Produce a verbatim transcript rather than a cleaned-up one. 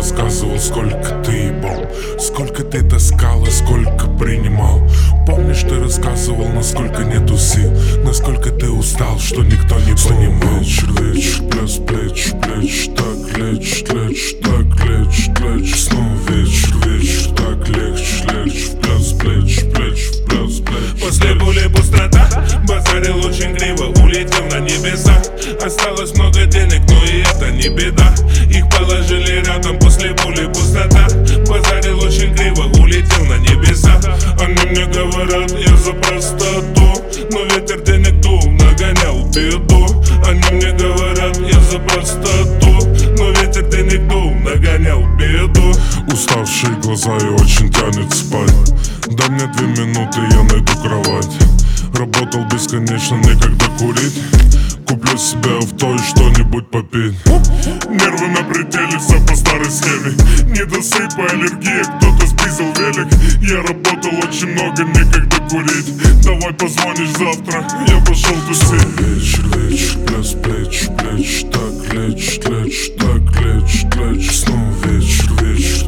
рассказывал, сколько ты ебал, сколько ты таскал и сколько принимал. Помнишь, ты рассказывал, насколько нету сил, насколько ты устал, что никто не понимал. Вечер, вечер, пляс, плеч, плеч, так лечь, лечь, так лечь, лечь. Снова вечер, вечер, так легче, лечь, в пляс, плеч, плеч, в пляс, плеч. После боли пустота, базарил очень криво, улетел на небеса. Осталось много денег, но и это не беда. Их положили рядом, после боли пустота. Базарил очень криво, улетел на небеса. Они мне говорят, я за простоту, но ветер денег дул, нагонял беду. Они мне говорят, я за простоту, но ветер денег дул, нагонял беду. Уставшие глаза и очень тянет спать. Дай мне две минуты, я найду кровать. Работал бесконечно, некогда курить. Куплю себе авто и что-нибудь попить. Нервы на пределе, все по старой схеме. Недосып, аллергия, кто-то спиздил велик. Я работал очень много, некогда курить. Давай позвонишь завтра, я пошел тусить. Вечер, вечер, пляс, плеч, плеч, так лечь, лечь, так лечь, лечь. Снова вечер, вечер,